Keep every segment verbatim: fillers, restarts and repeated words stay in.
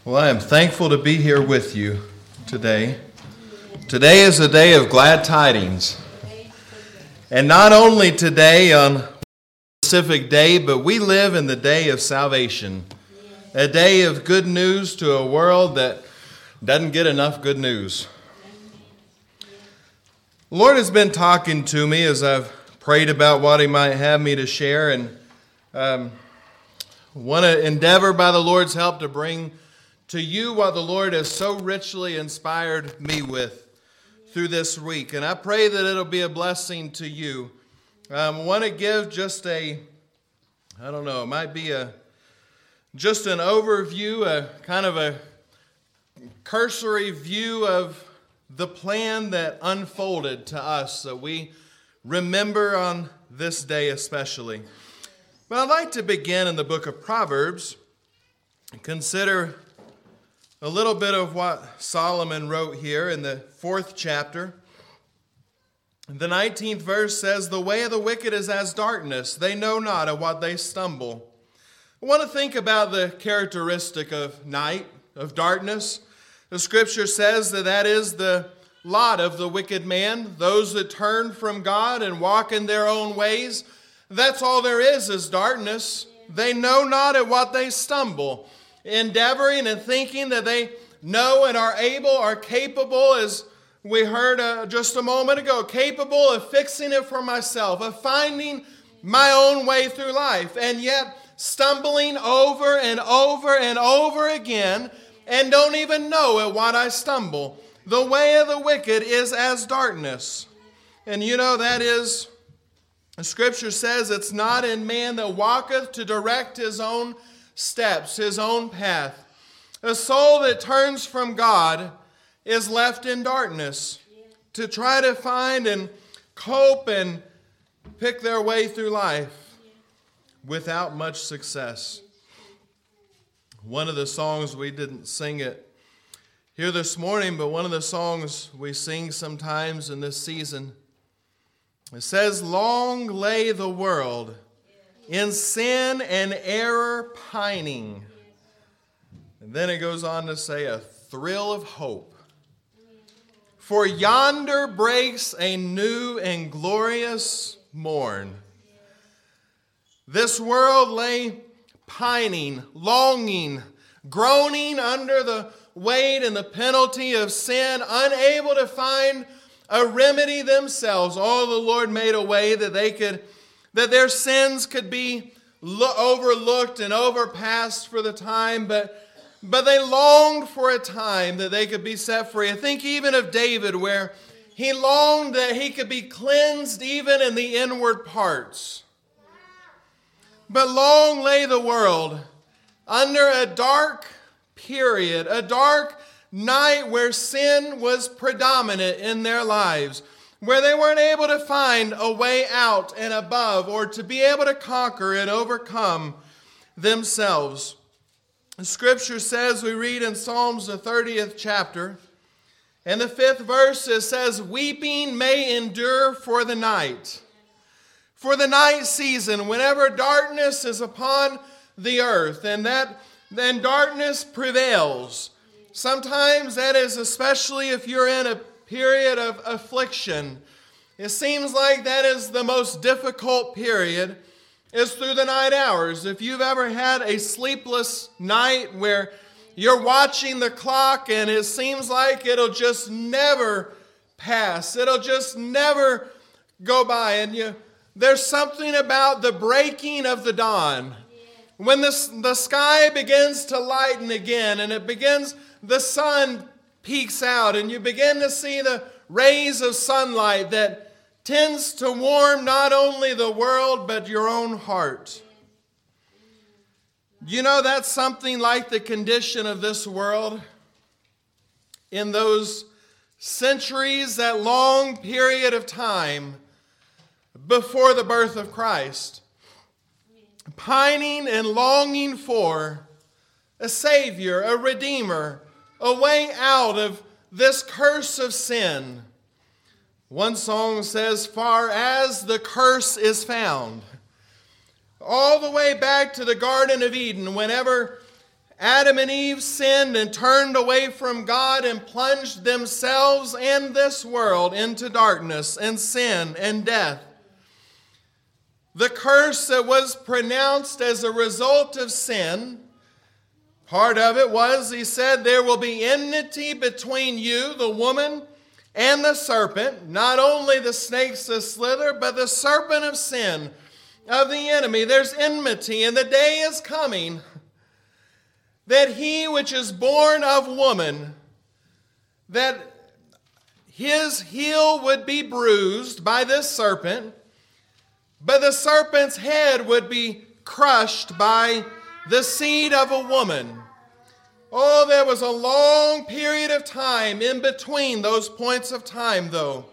Well, I am thankful to be here with you today. Today is a day of glad tidings. And not only today on a specific day, but we live in the day of salvation. A day of good news to a world that doesn't get enough good news. The Lord has been talking to me as I've prayed about what He might have me to share, and um, want to endeavor by the Lord's help to bring to you what the Lord has so richly inspired me with through this week. And I pray that it'll be a blessing to you. Um, I want to give just a, I don't know, it might be a, just an overview, a kind of a cursory view of the plan that unfolded to us that we remember on this day especially. But I'd like to begin in the book of Proverbs and consider a little bit of what Solomon wrote here in the fourth chapter. The nineteenth verse says, "The way of the wicked is as darkness. They know not of what they stumble." I want to think about the characteristic of night, of darkness. The scripture says that that is the lot of the wicked man, those that turn from God and walk in their own ways. That's all there is, is darkness. They know not at what they stumble. Endeavoring and thinking that they know and are able, are capable, as we heard uh, just a moment ago, capable of fixing it for myself, of finding my own way through life, and yet stumbling over and over and over again, and don't even know at what I stumble. The way of the wicked is as darkness. And you know that is, the scripture says, it's not in man that walketh to direct his own steps, his own path. A soul that turns from God is left in darkness to try to find and cope and pick their way through life without much success. One of the songs, we didn't sing it here this morning, but one of the songs we sing sometimes in this season, it says, "Long lay the world in sin and error pining." And then it goes on to say, "A thrill of hope. For yonder breaks a new and glorious morn." This world lay pining, longing, groaning under the weight and the penalty of sin, unable to find a remedy themselves. Oh, the Lord made a way that they could that their sins could be lo- overlooked and overpassed for the time, but, but they longed for a time that they could be set free. I think even of David, where he longed that he could be cleansed even in the inward parts. But long lay the world under a dark period, a dark night where sin was predominant in their lives, where they weren't able to find a way out and above, or to be able to conquer and overcome themselves. The scripture says, we read in Psalms the thirtieth chapter, and the fifth verse, it says, "Weeping may endure for the night." For the night season, whenever darkness is upon the earth, and that then darkness prevails. Sometimes that is especially if you're in a period of affliction. It seems like that is the most difficult period, is through the night hours. If you've ever had a sleepless night where you're watching the clock and it seems like it'll just never pass, it'll just never go by, and you there's something about the breaking of the dawn. When the, the sky begins to lighten again, and it begins, the sun peeks out, and you begin to see the rays of sunlight that tends to warm not only the world, but your own heart. You know, that's something like the condition of this world in those centuries, that long period of time before the birth of Christ. Pining and longing for a Savior, a Redeemer, a way out of this curse of sin. One song says, "Far as the curse is found." All the way back to the Garden of Eden, whenever Adam and Eve sinned and turned away from God and plunged themselves and this world into darkness and sin and death. The curse that was pronounced as a result of sin, part of it was, he said, there will be enmity between you, the woman, and the serpent, not only the snakes that slither, but the serpent of sin, of the enemy. There's enmity, and the day is coming that he which is born of woman, that his heel would be bruised by this serpent, but the serpent's head would be crushed by the seed of a woman. Oh, there was a long period of time in between those points of time, though.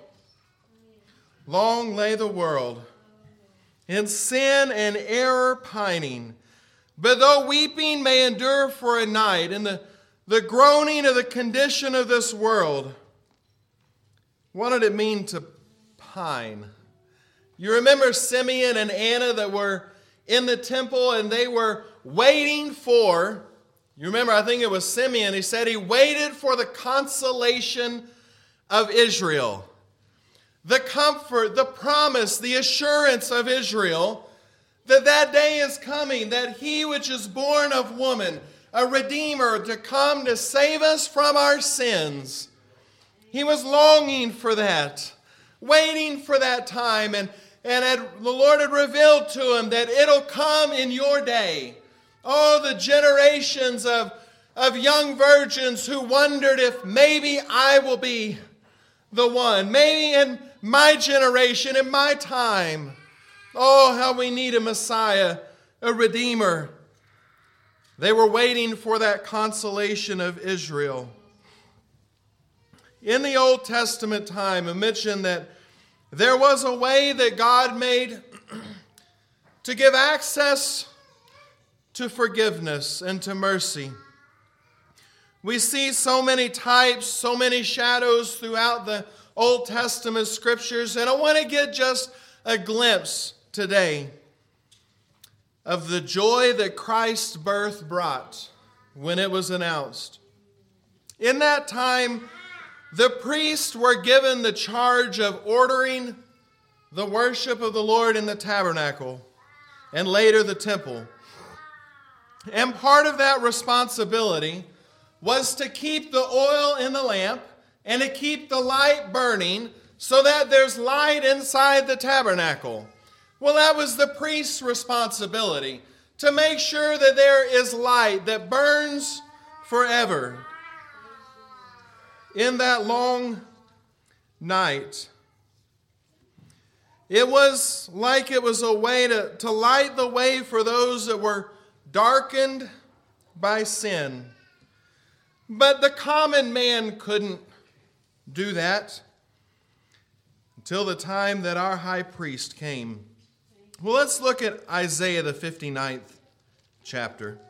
Long lay the world in sin and error pining. But though weeping may endure for a night, and the, the groaning of the condition of this world, what did it mean to pine? You remember Simeon and Anna that were in the temple and they were waiting for, you remember, I think it was Simeon, he said he waited for the consolation of Israel. The comfort, the promise, the assurance of Israel that that day is coming, that he which is born of woman, a Redeemer to come to save us from our sins. He was longing for that, waiting for that time, and, and had, the Lord had revealed to him that it'll come in your day. Oh, the generations of, of young virgins who wondered if maybe I will be the one, maybe in my generation, in my time. Oh, how we need a Messiah, a Redeemer. They were waiting for that consolation of Israel. In the Old Testament time, I mentioned that there was a way that God made to give access to forgiveness and to mercy. We see so many types, so many shadows throughout the Old Testament scriptures, and I want to get just a glimpse today of the joy that Christ's birth brought when it was announced. In that time, the priests were given the charge of ordering the worship of the Lord in the tabernacle and later the temple. And part of that responsibility was to keep the oil in the lamp and to keep the light burning so that there's light inside the tabernacle. Well, that was the priest's responsibility, to make sure that there is light that burns forever. In that long night, it was like it was a way to, to light the way for those that were darkened by sin. But the common man couldn't do that until the time that our high priest came. Well, let's look at Isaiah, the fifty-ninth chapter.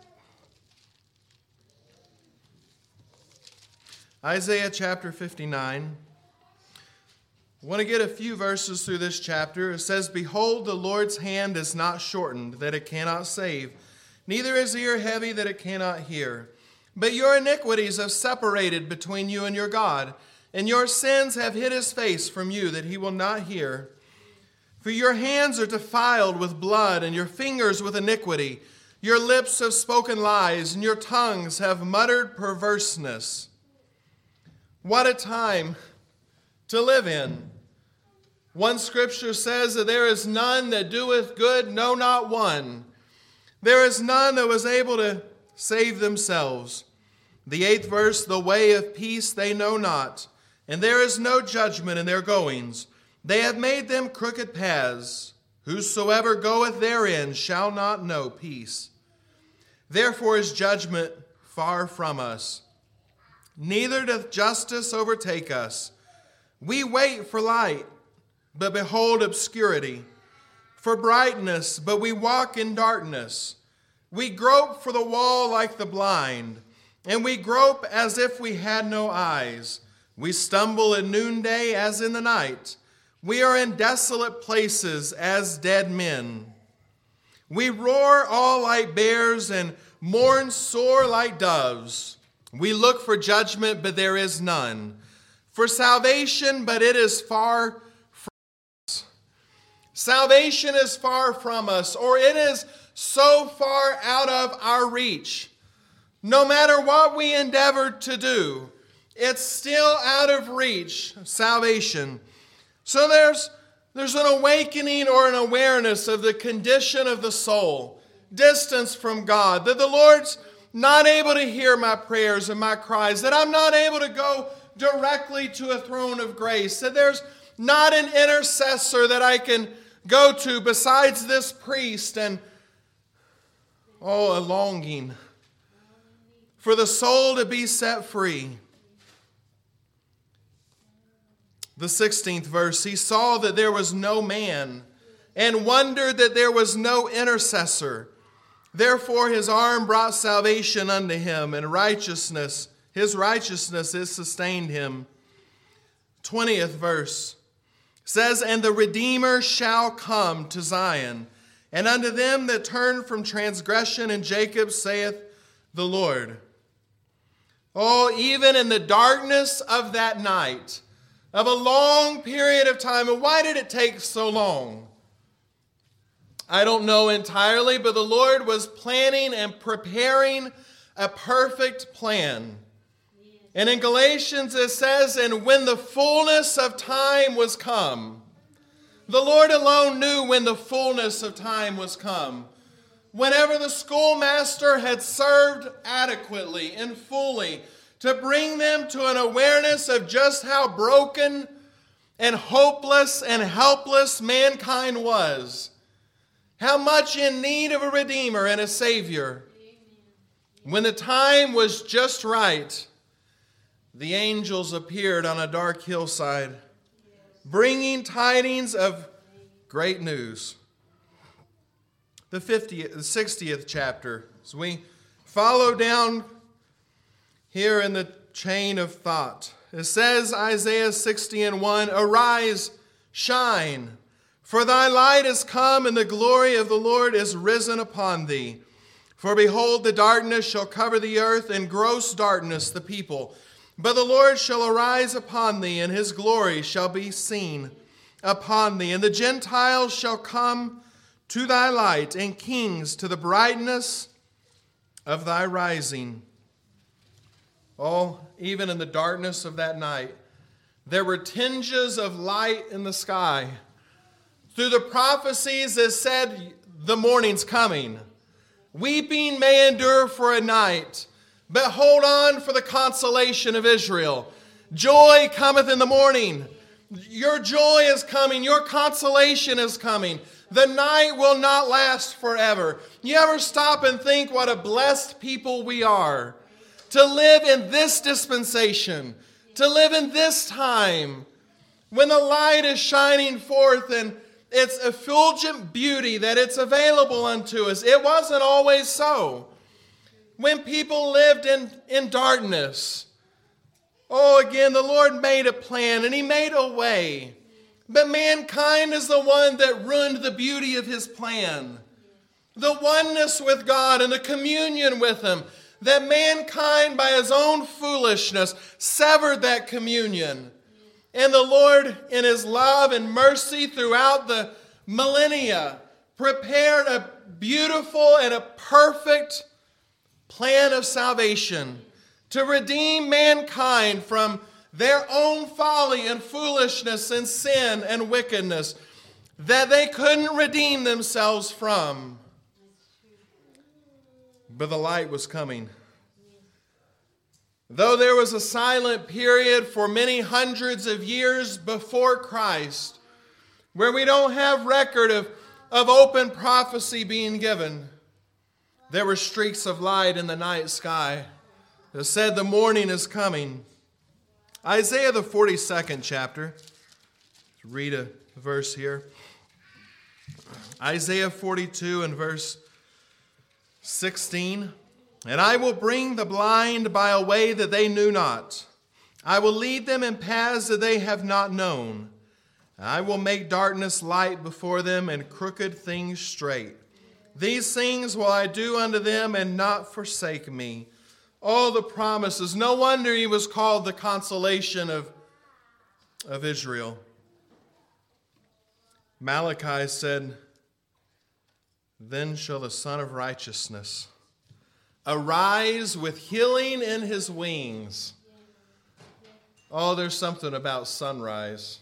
Isaiah chapter fifty-nine. I want to get a few verses through this chapter. It says, "Behold, the Lord's hand is not shortened, that it cannot save, neither is his ear heavy, that it cannot hear. But your iniquities have separated between you and your God, and your sins have hid his face from you, that he will not hear. For your hands are defiled with blood, and your fingers with iniquity. Your lips have spoken lies, and your tongues have muttered perverseness." What a time to live in. One scripture says that there is none that doeth good, no, not one. There is none that was able to save themselves. The eighth verse, "The way of peace they know not, and there is no judgment in their goings. They have made them crooked paths. Whosoever goeth therein shall not know peace. Therefore is judgment far from us. Neither doth justice overtake us. We wait for light, but behold obscurity. For brightness, but we walk in darkness. We grope for the wall like the blind, and we grope as if we had no eyes. We stumble at noonday as in the night. We are in desolate places as dead men. We roar all like bears, and mourn sore like doves. We look for judgment, but there is none. For salvation, but it is far from us. Salvation is far from us, or it is so far out of our reach. No matter what we endeavor to do, it's still out of reach, salvation. So there's, there's an awakening or an awareness of the condition of the soul, distance from God, that the Lord's not able to hear my prayers and my cries, that I'm not able to go directly to a throne of grace, that there's not an intercessor that I can go to besides this priest, and oh, a longing for the soul to be set free. The sixteenth verse, he saw that there was no man and wondered that there was no intercessor. Therefore his arm brought salvation unto him, and righteousness, his righteousness is sustained him. twentieth verse says, and the Redeemer shall come to Zion, and unto them that turn from transgression in Jacob, saith the Lord. Oh, even in the darkness of that night, of a long period of time, and why did it take so long? I don't know entirely, but the Lord was planning and preparing a perfect plan. And in Galatians it says, and when the fullness of time was come, the Lord alone knew when the fullness of time was come. Whenever the schoolmaster had served adequately and fully to bring them to an awareness of just how broken and hopeless and helpless mankind was, how much in need of a Redeemer and a Savior. When the time was just right, the angels appeared on a dark hillside, bringing tidings of great news. The fiftieth, the sixtieth chapter, as we follow down here in the chain of thought, it says, Isaiah sixty and one, arise, shine, for thy light is come, and the glory of the Lord is risen upon thee. For behold, the darkness shall cover the earth, and gross darkness the people. But the Lord shall arise upon thee, and his glory shall be seen upon thee. And the Gentiles shall come to thy light, and kings to the brightness of thy rising. Oh, even in the darkness of that night, there were tinges of light in the sky. Through the prophecies that said, the morning's coming. Weeping may endure for a night, but hold on for the consolation of Israel. Joy cometh in the morning. Your joy is coming. Your consolation is coming. The night will not last forever. You ever stop and think what a blessed people we are to live in this dispensation, to live in this time when the light is shining forth and its effulgent beauty that it's available unto us. It wasn't always so. When people lived in, in darkness, oh, again, the Lord made a plan and he made a way. But mankind is the one that ruined the beauty of his plan. The oneness with God and the communion with him. That mankind, by his own foolishness, severed that communion. And the Lord, in his love and mercy throughout the millennia, prepared a beautiful and a perfect plan of salvation to redeem mankind from their own folly and foolishness and sin and wickedness that they couldn't redeem themselves from. But the light was coming. Though there was a silent period for many hundreds of years before Christ, where we don't have record of, of open prophecy being given, there were streaks of light in the night sky that said the morning is coming. Isaiah the forty-second chapter. Let's read a verse here. Isaiah forty-two and verse sixteen. And I will bring the blind by a way that they knew not. I will lead them in paths that they have not known. I will make darkness light before them and crooked things straight. These things will I do unto them and not forsake me. All the promises. No wonder he was called the consolation of, of Israel. Malachi said, then shall the Son of Righteousness arise with healing in his wings. Oh, there's something about sunrise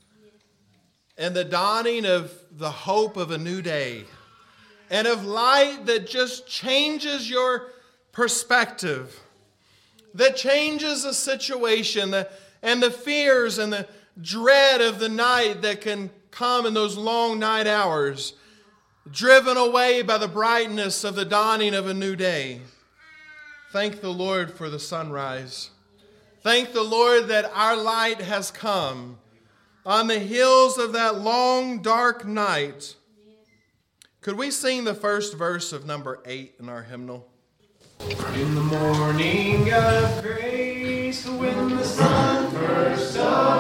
and the dawning of the hope of a new day and of light that just changes your perspective, that changes the situation the, and the fears and the dread of the night that can come in those long night hours, driven away by the brightness of the dawning of a new day. Thank the Lord for the sunrise. Thank the Lord that our light has come on the hills of that long, dark night. Could we sing the first verse of number eight in our hymnal? In the morning of grace, when the sun first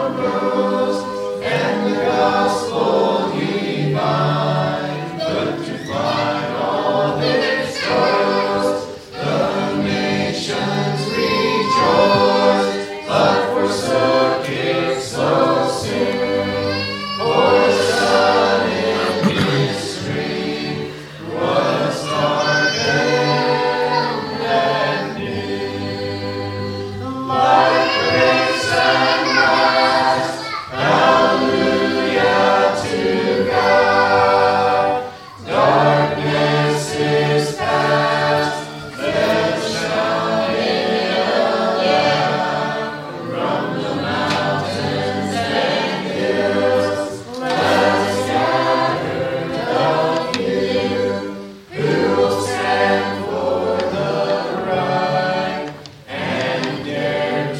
arose, and the gospel divine put to flight all their sorrows, the nations rejoiced, but forsook it so soon. For the sun in his stream was darkened at noon. Like grace and light, hallelujah to God. Darkness is past, let shining a lamp from the mountains and hills. Let scatter the few who will stand for the right and dare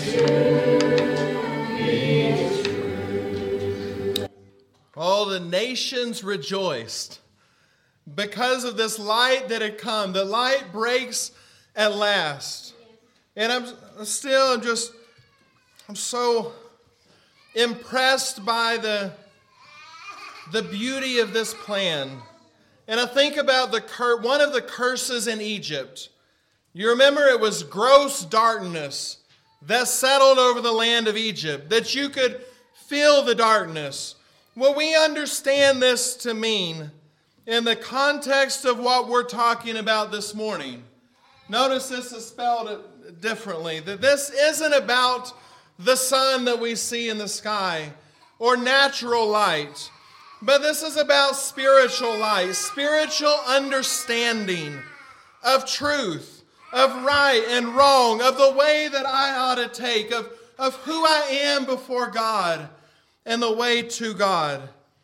to be true. All the nations rejoiced because of this light that had come. The light breaks at last. And I'm still I'm just, I'm so impressed by the, the beauty of this plan. And I think about the cur- one of the curses in Egypt. You remember it was gross darkness that settled over the land of Egypt, that you could feel the darkness. Well, we understand this to mean, in the context of what we're talking about this morning, notice this is spelled differently, that this isn't about the sun that we see in the sky or natural light, but this is about spiritual light, spiritual understanding of truth, of right and wrong, of the way that I ought to take, of, of who I am before God and the way to God.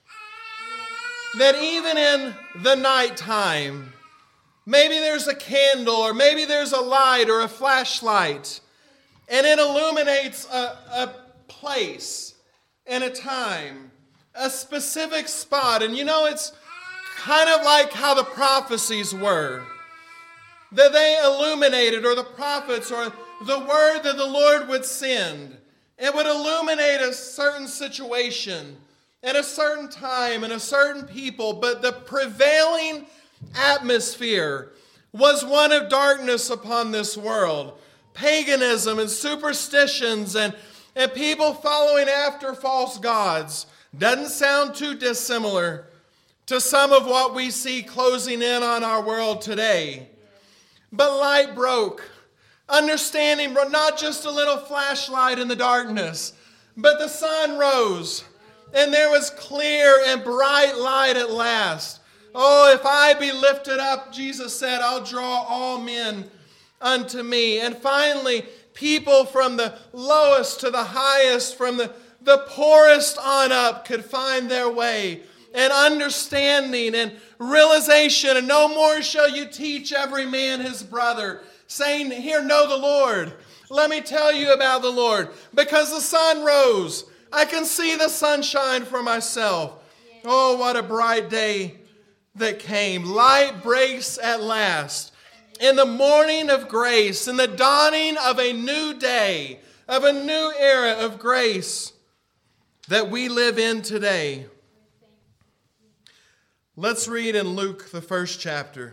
That even in the nighttime, maybe there's a candle or maybe there's a light or a flashlight, and it illuminates a, a place and a time, a specific spot. And you know, it's kind of like how the prophecies were, that they illuminated, or the prophets, or the word that the Lord would send. It would illuminate a certain situation at a certain time and a certain people, but the prevailing atmosphere was one of darkness upon this world. Paganism and superstitions and, and people following after false gods. Doesn't sound too dissimilar to some of what we see closing in on our world today. But light broke. Understanding, not just a little flashlight in the darkness, but the sun rose, and there was clear and bright light at last. Oh, if I be lifted up, Jesus said, I'll draw all men unto me. And finally, people from the lowest to the highest, from the, the poorest on up, could find their way, and understanding and realization. And no more shall you teach every man his brother, saying, here, know the Lord. Let me tell you about the Lord. Because the sun rose. I can see the sunshine for myself. Oh, what a bright day that came. Light breaks at last. In the morning of grace, in the dawning of a new day, of a new era of grace that we live in today. Let's read in Luke, the first chapter.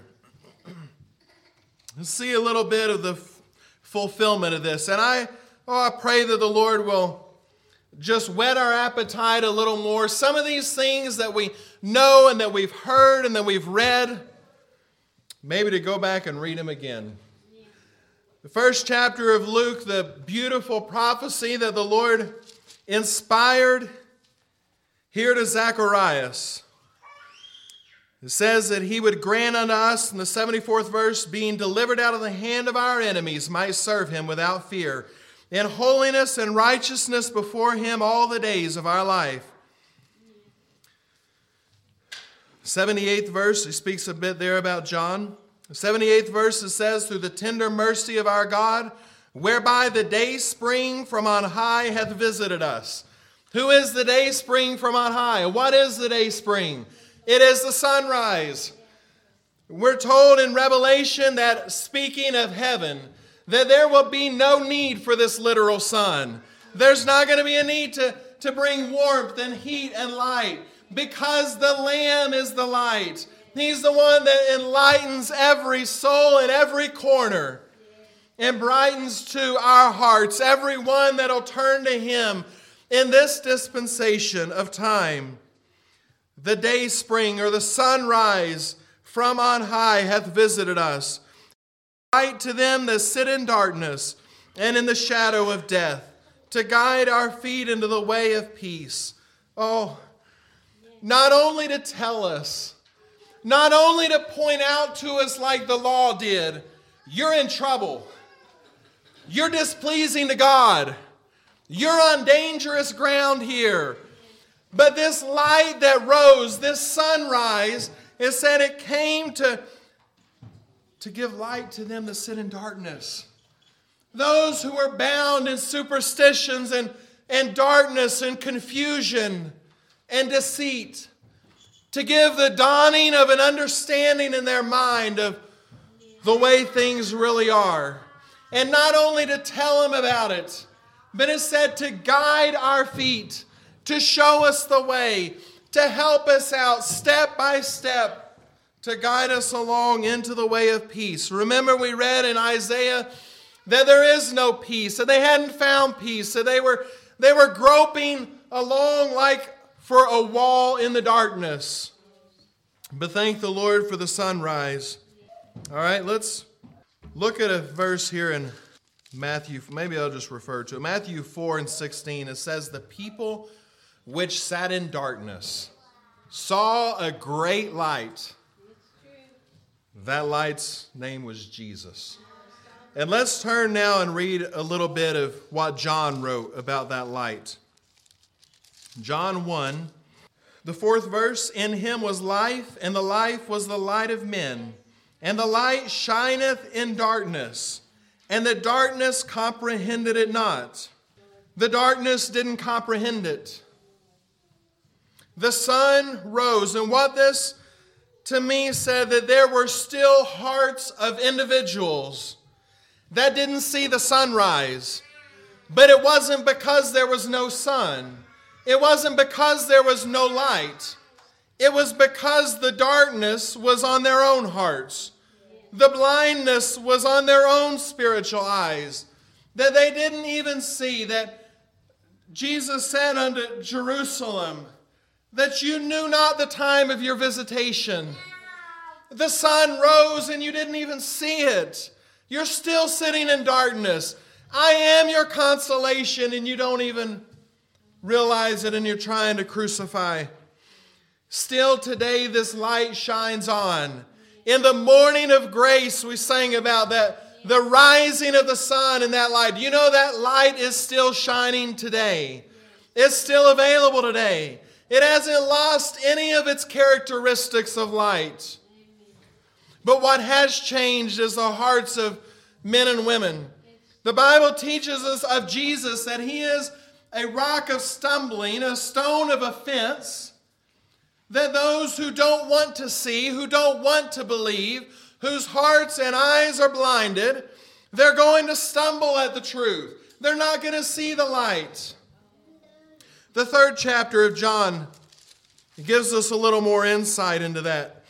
Let's see a little bit of the f- fulfillment of this. And I, oh, I pray that the Lord will just whet our appetite a little more. Some of these things that we know and that we've heard and that we've read, maybe to go back and read them again. The first chapter of Luke, the beautiful prophecy that the Lord inspired here to Zacharias. It says that he would grant unto us, in the seventy-fourth verse, being delivered out of the hand of our enemies, might serve him without fear, in holiness and righteousness before him all the days of our life. seventy-eighth verse, he speaks a bit there about John. The seventy-eighth verse, it says, through the tender mercy of our God, whereby the day spring from on high hath visited us. Who is the day spring from on high? What is the day spring? It is the sunrise. We're told in Revelation that, speaking of heaven, that there will be no need for this literal sun. There's not going to be a need to, to bring warmth and heat and light, because the Lamb is the light. He's the one that enlightens every soul in every corner and brightens to our hearts every one that'll turn to him in this dispensation of time. The day spring or the sunrise from on high hath visited us. Light to them that sit in darkness and in the shadow of death, to guide our feet into the way of peace. Oh, not only to tell us, not only to point out to us like the law did, you're in trouble. You're displeasing to God. You're on dangerous ground here. But this light that rose, this sunrise, it said it came to, to give light to them that sit in darkness. Those who are bound in superstitions and, and darkness and confusion and deceit. To give the dawning of an understanding in their mind of the way things really are. And not only to tell them about it, but it said to guide our feet, to show us the way, to help us out step by step, to guide us along into the way of peace. Remember, we read in Isaiah that there is no peace, that they hadn't found peace, that they were, they were groping along like for a wall in the darkness. But thank the Lord for the sunrise. All right, let's look at a verse here in Matthew. Maybe I'll just refer to it. Matthew four and sixteen. It says, the people which sat in darkness saw a great light. That light's name was Jesus. And let's turn now and read a little bit of what John wrote about that light. John one, the fourth verse, in him was life, and the life was the light of men. And the light shineth in darkness, and the darkness comprehended it not. The darkness didn't comprehend it. The sun rose, and what this to me said that there were still hearts of individuals that didn't see the sunrise. But it wasn't because there was no sun. It wasn't because there was no light. It was because the darkness was on their own hearts. The blindness was on their own spiritual eyes. That they didn't even see that Jesus said unto Jerusalem, that you knew not the time of your visitation. The sun rose and you didn't even see it. You're still sitting in darkness. I am your consolation and you don't even realize it and you're trying to crucify. Still today this light shines on. In the morning of grace we sang about that, the rising of the sun and that light. You know that light is still shining today. It's still available today. It hasn't lost any of its characteristics of light. But what has changed is the hearts of men and women. The Bible teaches us of Jesus that he is a rock of stumbling, a stone of offense, that those who don't want to see, who don't want to believe, whose hearts and eyes are blinded, they're going to stumble at the truth. They're not going to see the light. The third chapter of John, He gives us a little more insight into that.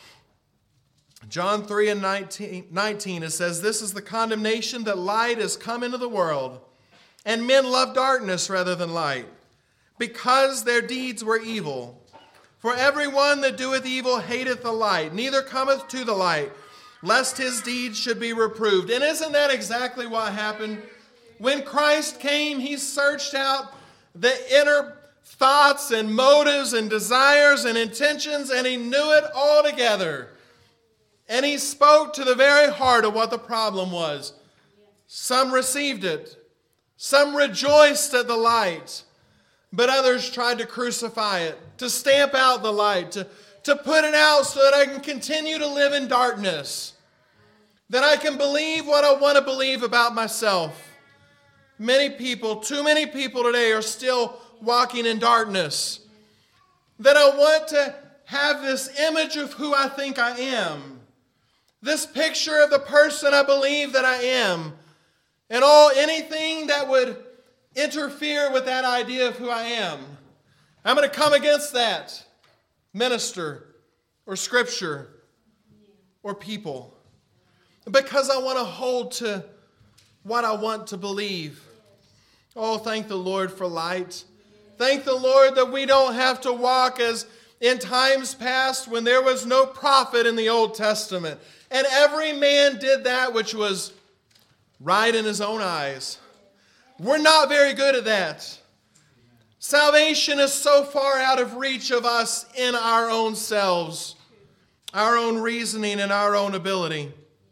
John three and nineteen, it says, "This is the condemnation, that light is come into the world, and men love darkness rather than light, because their deeds were evil. For everyone that doeth evil hateth the light, neither cometh to the light, lest his deeds should be reproved." And isn't that exactly what happened? When Christ came, he searched out the inner thoughts and motives and desires and intentions, and he knew it all together. And he spoke to the very heart of what the problem was. Some received it. Some rejoiced at the light. But others tried to crucify it, to stamp out the light, to, to put it out so that I can continue to live in darkness. That I can believe what I want to believe about myself. Many people, too many people today are still walking in darkness. That I want to have this image of who I think I am. This picture of the person I believe that I am. And all anything that would interfere with that idea of who I am. I'm going to come against that minister or scripture or people. Because I want to hold to what I want to believe. Oh, thank the Lord for light. Thank the Lord that we don't have to walk as in times past when there was no prophet in the Old Testament. And every man did that which was right in his own eyes. We're not very good at that. Salvation is so far out of reach of us in our own selves, our own reasoning and our own ability.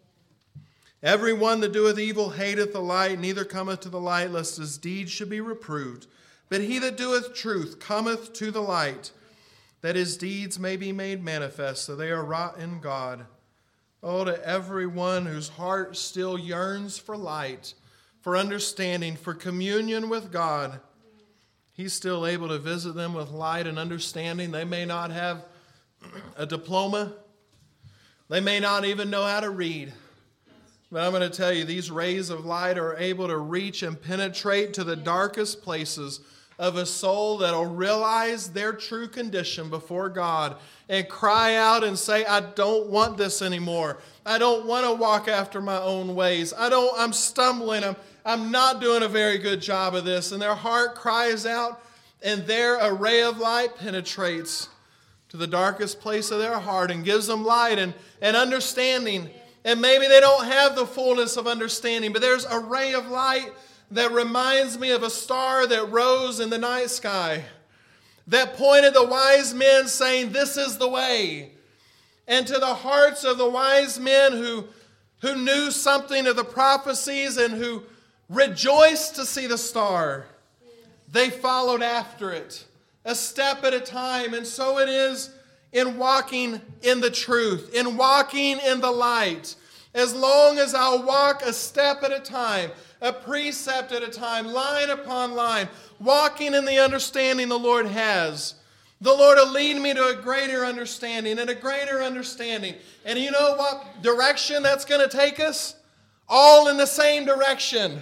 Everyone that doeth evil hateth the light, neither cometh to the light, lest his deeds should be reproved. But he that doeth truth cometh to the light, that his deeds may be made manifest, so they are wrought in God. Oh, to everyone whose heart still yearns for light, for understanding, for communion with God, he's still able to visit them with light and understanding. They may not have a diploma. They may not even know how to read. But I'm going to tell you, these rays of light are able to reach and penetrate to the darkest places of a soul that will realize their true condition before God and cry out and say, I don't want this anymore. I don't want to walk after my own ways. I don't, I'm stumbling. I'm, I'm not doing a very good job of this. And their heart cries out, and their array of light penetrates to the darkest place of their heart and gives them light and, and understanding. And maybe they don't have the fullness of understanding, but there's a ray of light that reminds me of a star that rose in the night sky, that pointed the wise men saying, this is the way. And to the hearts of the wise men who, who knew something of the prophecies and who rejoiced to see the star, they followed after it, a step at a time. And so it is in walking in the truth, in walking in the light. As long as I'll walk a step at a time, a precept at a time, line upon line, walking in the understanding the Lord has, the Lord will lead me to a greater understanding and a greater understanding. And you know what direction that's going to take us? All in the same direction.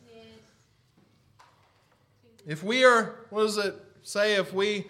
If we are, what does it say, if we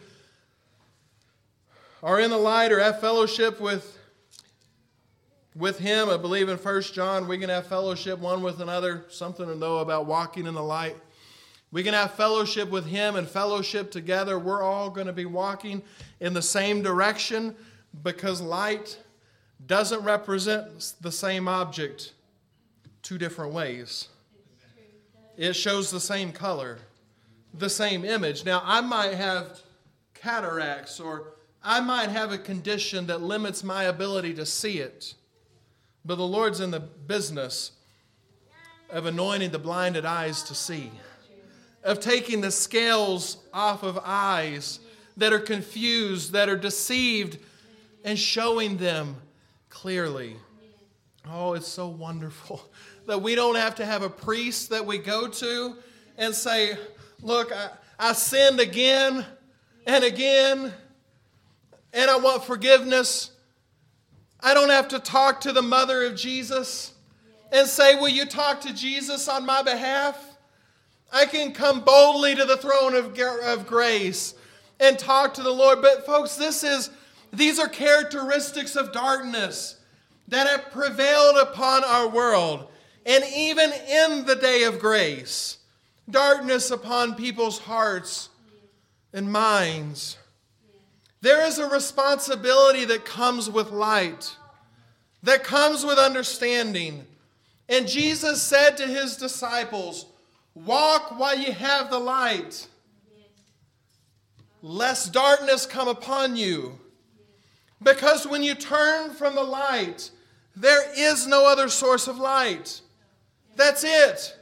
are in the light or have fellowship with With him, I believe in First John, we can have fellowship one with another, something to know about walking in the light. We can have fellowship with him and fellowship together. We're all going to be walking in the same direction because light doesn't represent the same object two different ways. It shows the same color, the same image. Now, I might have cataracts or I might have a condition that limits my ability to see it. But the Lord's in the business of anointing the blinded eyes to see, of taking the scales off of eyes that are confused, that are deceived, and showing them clearly. Oh, it's so wonderful that we don't have to have a priest that we go to and say, look, I, I sinned again and again, and I want forgiveness. I don't have to talk to the mother of Jesus and say, will you talk to Jesus on my behalf? I can come boldly to the throne of, of grace and talk to the Lord. But folks, this is these are characteristics of darkness that have prevailed upon our world. And even in the day of grace, darkness upon people's hearts and minds. There is a responsibility that comes with light, that comes with understanding. And Jesus said to his disciples, walk while you have the light, lest darkness come upon you. Because when you turn from the light, there is no other source of light. That's it.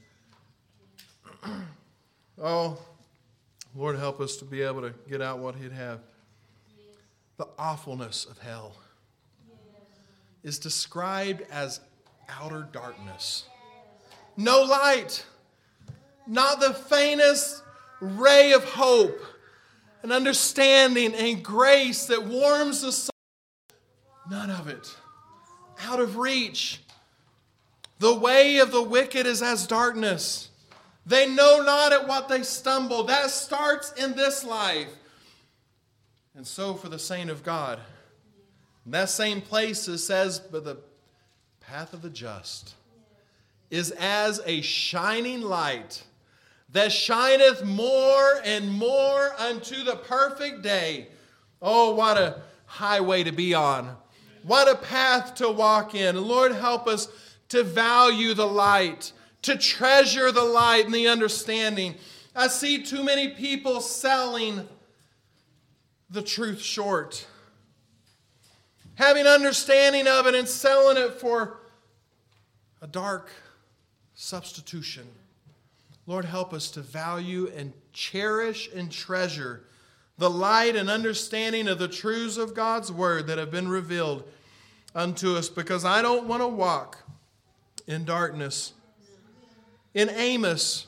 Oh, Lord, help us to be able to get out what he'd have. The awfulness of hell is described as outer darkness. No light, not the faintest ray of hope, and understanding and grace that warms the soul. None of it. Out of reach. The way of the wicked is as darkness. They know not at what they stumble. That starts in this life. And so for the saint of God. In that same place it says, but the path of the just is as a shining light that shineth more and more unto the perfect day. Oh, what a highway to be on. What a path to walk in. Lord, help us to value the light, to treasure the light and the understanding. I see too many people selling the truth short. Having understanding of it and selling it for a dark substitution. Lord, help us to value and cherish and treasure the light and understanding of the truths of God's word that have been revealed unto us, because I don't want to walk in darkness. In Amos,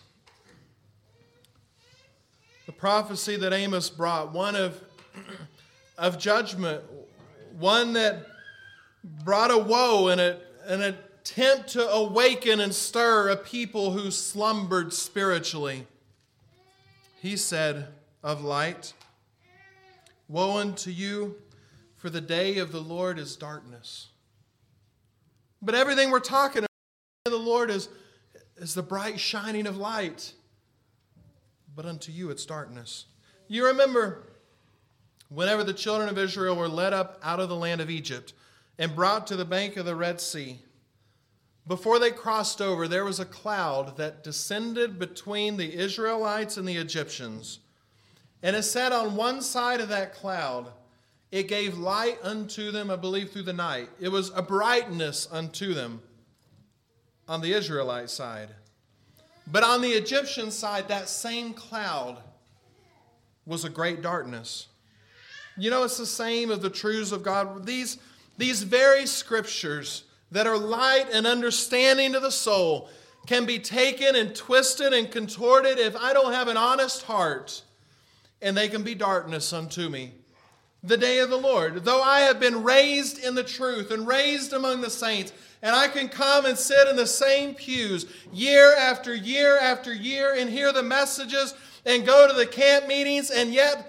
the prophecy that Amos brought, one of, of judgment, one that brought a woe and a, an attempt to awaken and stir a people who slumbered spiritually. He said of light, woe unto you, for the day of the Lord is darkness. But everything we're talking about, the Lord is, is the bright shining of light. But unto you it's darkness. You remember whenever the children of Israel were led up out of the land of Egypt and brought to the bank of the Red Sea, before they crossed over, there was a cloud that descended between the Israelites and the Egyptians. And it said on one side of that cloud, it gave light unto them, I believe, through the night. It was a brightness unto them on the Israelite side. But on the Egyptian side, that same cloud was a great darkness. You know, it's the same of the truths of God. These, these very scriptures that are light and understanding to the soul can be taken and twisted and contorted if I don't have an honest heart, and they can be darkness unto me. The day of the Lord, though I have been raised in the truth and raised among the saints, and I can come and sit in the same pews year after year after year and hear the messages and go to the camp meetings, and yet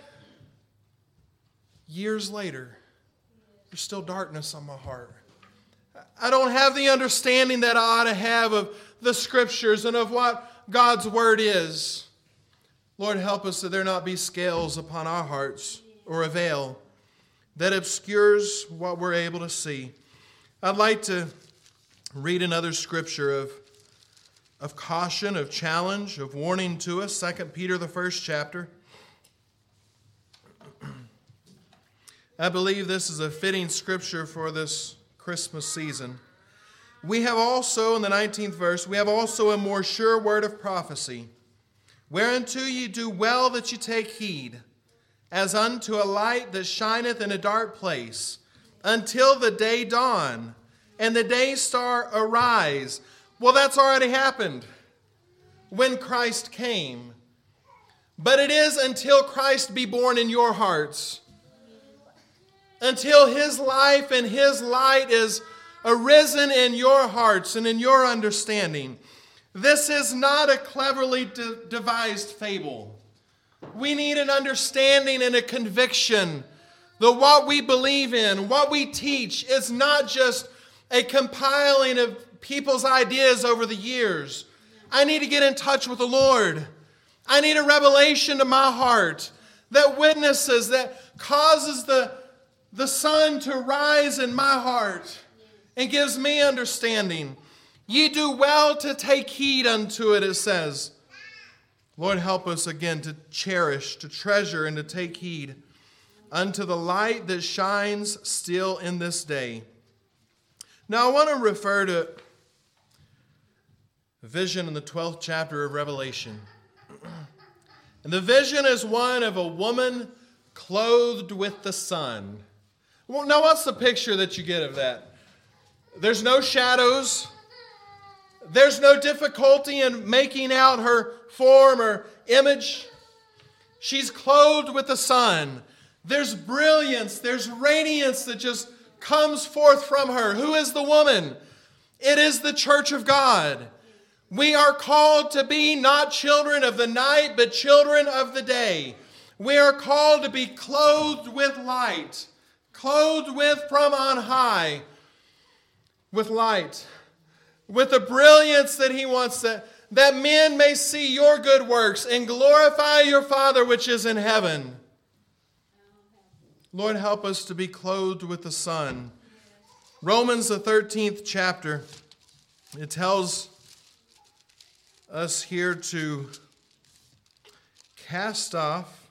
years later, there's still darkness on my heart. I don't have the understanding that I ought to have of the scriptures and of what God's word is. Lord, help us that there not be scales upon our hearts or a veil that obscures what we're able to see. I'd like to read another scripture of, of caution, of challenge, of warning to us. Second Peter, the first chapter. I believe this is a fitting scripture for this Christmas season. We have also, in the nineteenth verse, we have also a more sure word of prophecy, whereunto ye do well that ye take heed, as unto a light that shineth in a dark place, until the day dawn, and the day star arise. Well, that's already happened when Christ came. But it is until Christ be born in your hearts, until his life and his light is arisen in your hearts and in your understanding. This is not a cleverly de- devised fable. We need an understanding and a conviction that what we believe in, what we teach, is not just a compiling of people's ideas over the years. I need to get in touch with the Lord. I need a revelation to my heart that witnesses, that causes the, the sun to rise in my heart and gives me understanding. Ye do well to take heed unto it, it says. Lord, help us again to cherish, to treasure, and to take heed unto the light that shines still in this day. Now I want to refer to a vision in the twelfth chapter of Revelation. And the vision is one of a woman clothed with the sun. Well, now what's the picture that you get of that? There's no shadows. There's no difficulty in making out her form or image. She's clothed with the sun. There's brilliance, there's radiance that just comes forth from her. Who is the woman? It is the church of God. We are called to be not children of the night, but children of the day. We are called to be clothed with light, clothed with from on high, with light, with the brilliance that He wants, that, that men may see your good works and glorify your Father which is in heaven. Lord, help us to be clothed with the sun. Romans, the thirteenth chapter, it tells us here to cast off.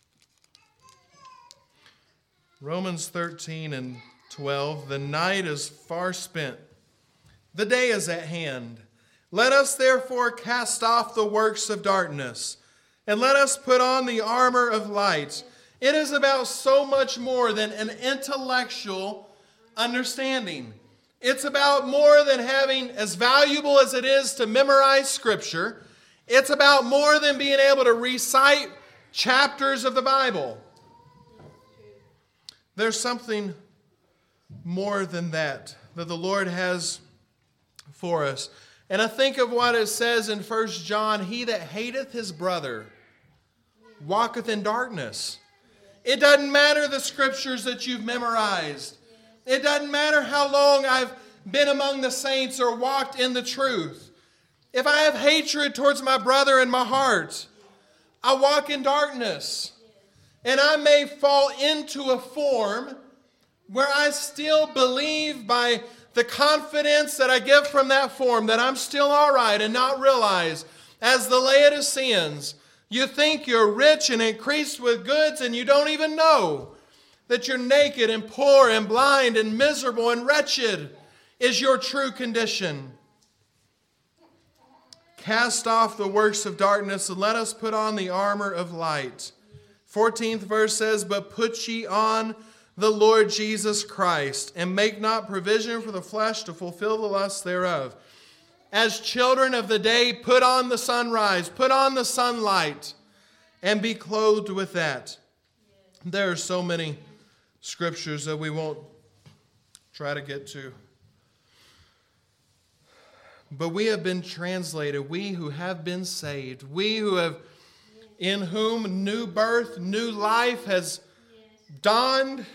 Romans thirteen and twelve, the night is far spent, the day is at hand. Let us therefore cast off the works of darkness, and let us put on the armor of light. It is about so much more than an intellectual understanding. It's about more than having, as valuable as it is to memorize Scripture, it's about more than being able to recite chapters of the Bible. There's something more than that that the Lord has for us. And I think of what it says in First John, he that hateth his brother walketh in darkness. It doesn't matter the scriptures that you've memorized. It doesn't matter how long I've been among the saints or walked in the truth. If I have hatred towards my brother in my heart, I walk in darkness. And I may fall into a form where I still believe by the confidence that I give from that form that I'm still all right, and not realize, as the Laodiceans, you think you're rich and increased with goods, and you don't even know that you're naked and poor and blind and miserable and wretched is your true condition. Cast off the works of darkness and let us put on the armor of light. fourteenth verse says, but put ye on the Lord Jesus Christ, and make not provision for the flesh to fulfill the lusts thereof. As children of the day, put on the sunrise, put on the sunlight, and be clothed with that. There are so many scriptures that we won't try to get to. But we have been translated, we who have been saved, we who have, in whom new birth, new life has dawned,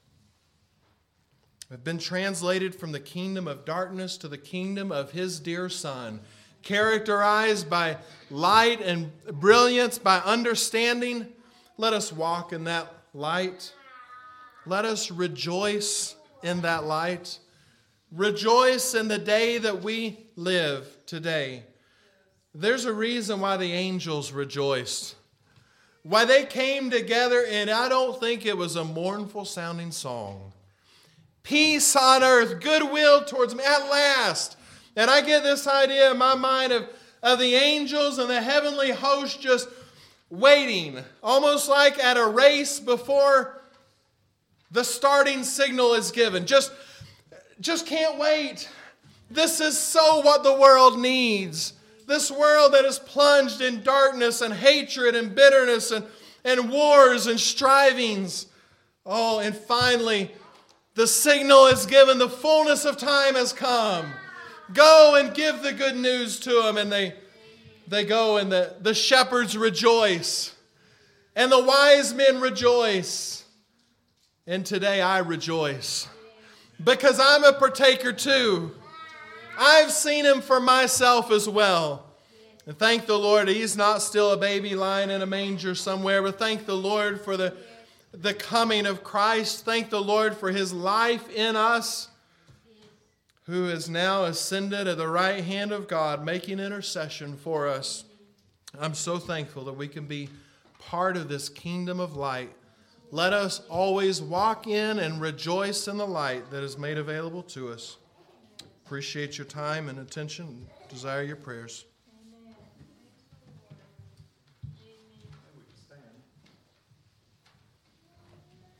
have been translated from the kingdom of darkness to the kingdom of His dear Son, characterized by light and brilliance, by understanding. Let us walk in that light. Let us rejoice in that light. Rejoice in the day that we live today. There's a reason why the angels rejoiced. Why they came together, and I don't think it was a mournful sounding song. Peace on earth, goodwill towards me at last. And I get this idea in my mind of, of the angels and the heavenly host just waiting, almost like at a race before the starting signal is given. Just, just can't wait. This is so what the world needs. This world that is plunged in darkness and hatred and bitterness and, and wars and strivings. Oh, and finally, the signal is given. The fullness of time has come. Go and give the good news to them. And they, they go, and the, the shepherds rejoice. And the wise men rejoice. And today I rejoice. Because I'm a partaker too. I've seen him for myself as well. And thank the Lord, he's not still a baby lying in a manger somewhere, but thank the Lord for the, the coming of Christ. Thank the Lord for his life in us, who is now ascended at the right hand of God, making intercession for us. I'm so thankful that we can be part of this kingdom of light. Let us always walk in and rejoice in the light that is made available to us. Appreciate your time and attention. Desire your prayers.